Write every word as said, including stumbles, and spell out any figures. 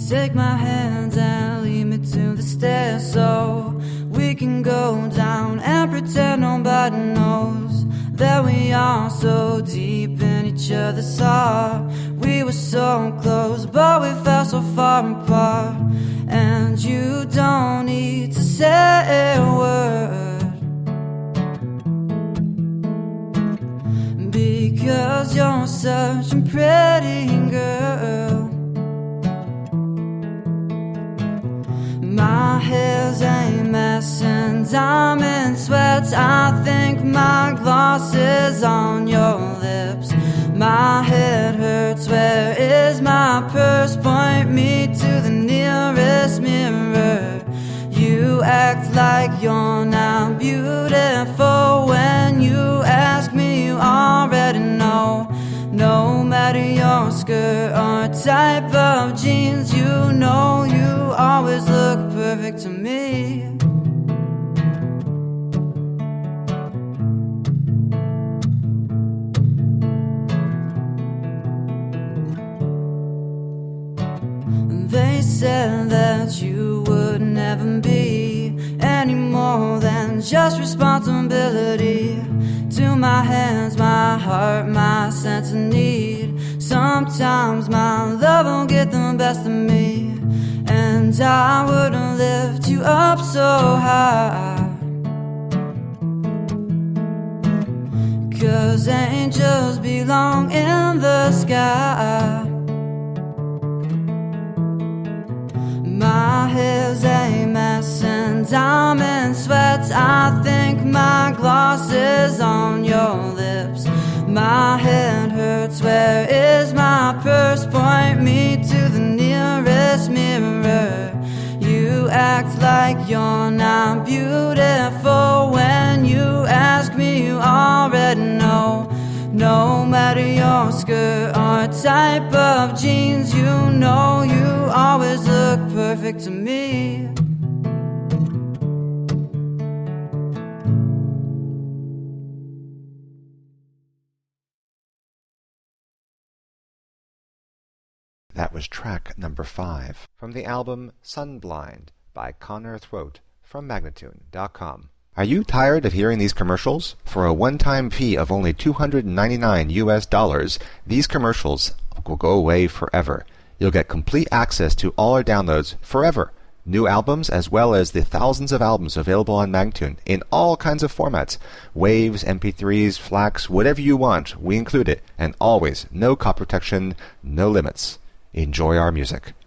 Take my hands and lead me to the stairs so we can go down and pretend nobody knows that we are so deep in each other's heart. We were so close, but we fell so far apart. And you don't need to say a word, because you're such a pretty girl. My hair's a mess and I'm in sweats. I think my gloss is on your lips. My head hurts, where is my purse? Point me to the nearest mirror. You act like you're not beautiful. When you ask me, you already know. No matter your skirt or type of jeans, you know you always look perfect to me. They said that you would never be any more than just responsibility to my hands, my heart, my sense of need. Sometimes my love will get the best of me, and I would lift you up so high, 'cause angels belong in the sky. My hair's a mess and I'm in sweats. I think my gloss is on your lips. My head hurts, where is my purse? Point me to the nearest mirror. You act like you're not beautiful. When you ask me, you already know. No matter your skirt or type of jeans, you know you always look perfect to me. That was track number five from the album Sunblind by Connor Throat from Magnatune dot com. Are you tired of hearing these commercials? For a one-time fee of only two hundred ninety-nine U S dollars, these commercials will go away forever. You'll get complete access to all our downloads forever. New albums as well as the thousands of albums available on Magnatune in all kinds of formats. Waves, M P threes, FLACs, whatever you want, we include it. And always, no copy protection, no limits. Enjoy our music.